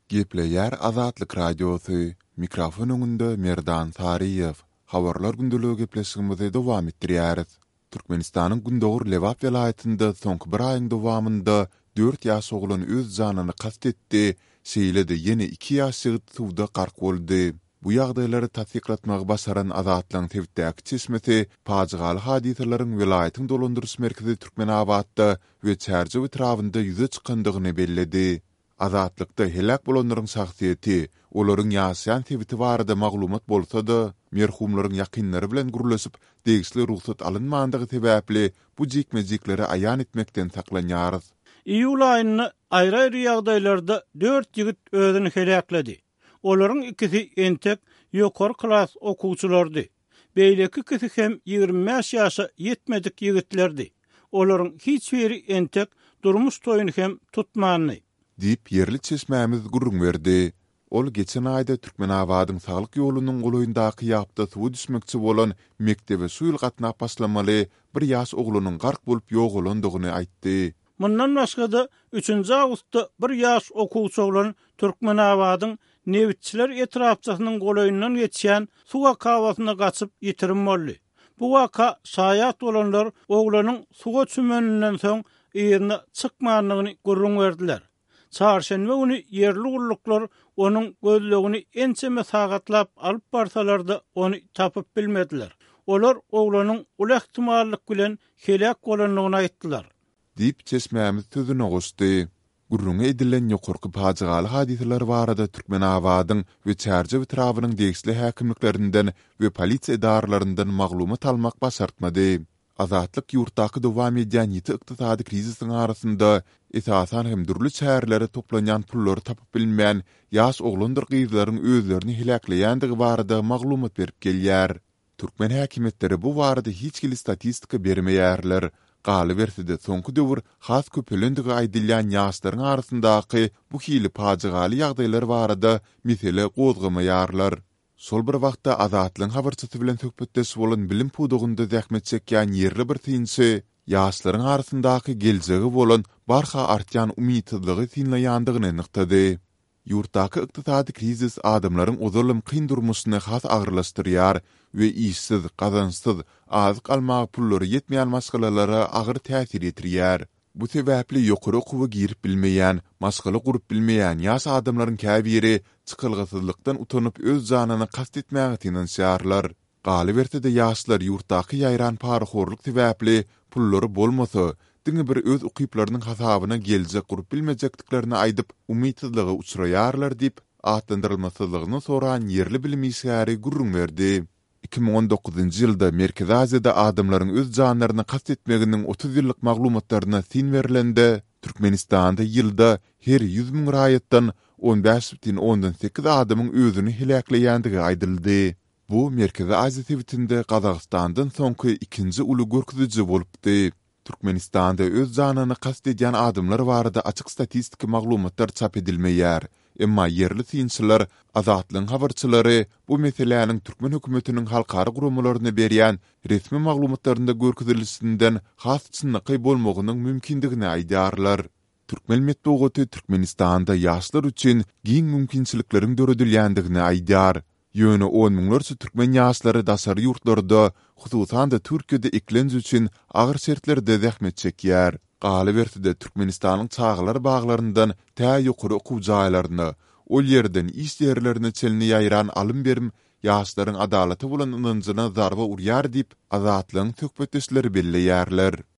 Gepleyer Azatlyk Radiosu, mikrofon öňünde Merdan Tariýew. Habarlar gündöligi gepleşigimizi dowam etdirýäris. Türkmenistanyň Gündoğur Lewap welaýatynda soňky bir aýyň dowamynda 4 ýaş oglan öz janyny kastetdi. Şeýlede ýene 2 ýaş ýigit suwda gark boldy. Bu ýagdaýlary tasdiklatmagy başaran Azatlyň Twitter'däki çeşmesi pajygaly hadiselerin welaýatyň dolandyrys merkezi Türkmenabadda we Çärçew etrafynda ýüze çykandygyny belledi. Azatlykda helak bolanlaryň şahsiýeti, olaryň ýaşaýan sebäbi barada maglumat bolsa-da, merhumlaryň ýakynlary bilen gurlaşyp, degisli ruhsat alynmandygy sebäpli bu jikmejikleri aýan etmekden saklanýarys. İýul aýyny aýry-aýry ýagdaýlarda 4 ýigit özüni helakledi. Olaryň ikisi entek ýokary klas okuwçylardy. Beýleki ikisi hem 25 ýaşa ýetmedik ýigitlerdi. Olaryň hiç biri entek durmuş toýuny hem tutmany. Dip yerli çeşmämiz gurrun berdi. Ol geçen aýda Türkmenabadyň saglyk ýolunyň goloýundaky ýapda suw düşmekçi bolan mektebe suýul gatnap başlamaly bir ýaş oglanyň gark bolup ýogalandygyny aýtdy. Mundan başga da 3-nji awgustda bir ýaş okuwçy oglan Türkmenabadyň Nevitçiler etrapçysynyň goloýundan geçýän suwa kawasyna gaçyp ýitirim boldy. Bu waka şaýat bolanlar oglanyň suwa çümeninden soň ýerine çykmanlygyny gurrun berdiler. Çarşenbe günü yerli gulluklar onun gözlegini ençeme sagatlap alıp barsalarda onu tapıp bilmediler. Olar oğlanın ula ihtimallik bilen helak bolanlygyny aýtdylar. Dip çeşmämiz tüzüne goşdy. Gurrun edilen ýokurky pajygaly hadiseler barada Türkmenabadyň we Çärçew etrawynyň degisli häkimliklerinden we polisiýa edarlaryndan maglumat almak başartmady. Azatlyk ýurtdaky dowam edýän ýeti ykdysady krizisiň arasynda esasan hem durly şäherlere toplanýan pullary tapyp bilmeýän ýaş oglandyr gyzlaryň özlerini helakleýändigi barada maglumat berip gelýär. Türkmen häkimetleri bu barada hiç gili statistika bermeýärler. Galy berside soňky döwür has köpelendigi aýdylýan ýaşlaryň arasyndaky bu hili pajygaly ýagdaýlar barada mesele gozgamaýarlar. Sol bir wagtda Azatlyň habarçysy bilen söhbetdeş bolan bilim pudugynda zähmet çekýän yerli bir tynçy, ýaşlaryň arasyndaky geljegi bolan barha artýan umytdylygy tinleýändigini anyktady. Ýurtdaky ykdysady krizis adamlaryň uzalym kyn durmuşyny has agyrlaşdyrýar we işsiz, gazançsyz, azyk almagy pullary ýetmeýän maskalalara agyr täsir etirýär. Bu sebäpli ýokary okuwy girip bilmeýän, maskala gurup bilmeýän ýaş adamlaryň käbiri çykylgysyzlykdan utanyp öz janyny kastetmäge tinanşýarlar. Galy berside ýaşlar ýurtdaky ýaýran paraxorlyk sebäpli pullary bolmasa, diňe bir öz ukyplarynyň hasabyna geljek gurup bilmejekliklerini aýdyp umytsızlyga uçraýarlar dip atlandyrylmasyzlygyny soran yerli bilim işgäri gurrun berdi. 2019-njy ýylda Merkezi Aziýada adamlaryň öz janlaryny kastetmeginiň 30 ýyllyk maglumatlaryna sin berilende, Türkmenistanda ýylda her 100.000 raýatdan 15.8 adamyň özüni helakleýändigi aýdyldy. Bu Merkezi Aziýa sebitinde Gazagstandan soňky ikinji uly görkeziji bolupdy. Türkmenistanda öz janyny kastetýän adamlar barada açyk statistik maglumatlar çap edilmeýär. Emma yerli tynçylar, Azatlyň habarçylary bu meselelerin Türkmen hökümetiniň halkary gurumlaryna berýän resmi maglumatlarynda görkezilisinden has çynlyky bolmagynyň mümkindigini aýdýarlar. Türkmen medeniýeti Türkmenistanda ýaşlar üçin giň mümkinçilikleriň döredilýändigini aýdýar. Ýöne 10 miňlerçe türkmen ýaşlary daşary ýurtlarda, hususan da Türkiýede eklenji üçin agyr şertlerde zähmet çekýär. Galy berside Türkmenistanyň çağlar baglaryndan tä ýokary okuw jaýlaryna, ol ýerden iş ýerlerine çelini ýaýran alym berim ýaşlaryň adalaty bolan ynanjyna zarba urýar diýip Azatlyň söhbetdeşleri belleýärler.